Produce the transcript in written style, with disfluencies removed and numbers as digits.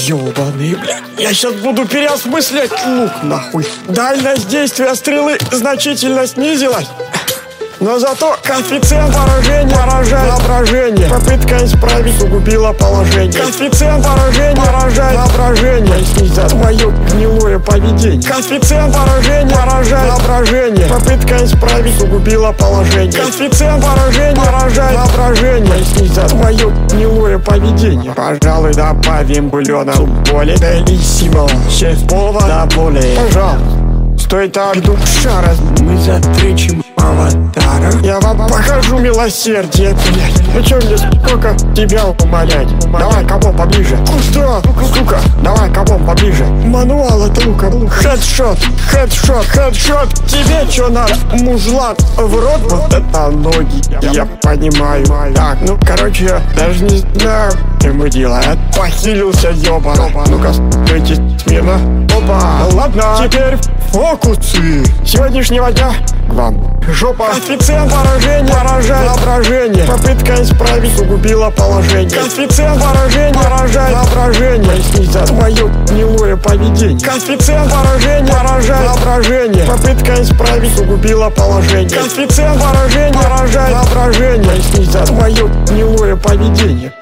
Ёбаный, блядь. Я сейчас буду переосмыслять лук, нахуй. Дальность действия стрелы значительно снизилась. Но зато коэффициент поражения поражает воображение. Попытка исправить угубила положение. Коэффициент поражения поражает воображение. Пояснить за твое гнилое поведение. Коэффициент поражения поражает воображение. Попытка исправить угубила положение. Коэффициент поражения поражает воображение. Пояснить за твое гнилое поведение. Пожалуй, добавим бульона более белиссимо. Шеф повар да более. Пожалуйста. Стоит так душа, раз мы затречим аватара. Я вам покажу милосердие, блядь. Ну чё мне сколько тебя умолять? Давай, кому поближе? Куда? Сука, давай, кому поближе? Мануал от лука. Хедшот, хедшот, хедшот. Тебе чё надо, мужлан? В рот вот это ноги, я понимаю. Так, ну короче, я даже не знаю, ему делает. Похилился, ёба. Ну-ка, стойте смирно. Опа, ладно, теперь фокусы сегодняшнего дня к вам. Жопа. Коэффициент поражения поражает воображение. Попытка исправить угубила положение. Коэффициент поражения поражает воображение. Пояснить за твое гнилое поведение. Коэффициент поражения поражает воображение. Попытка исправить угубила положение. Коэффициент поражения поражает воображение. Пояснить за твое гнилое поведение.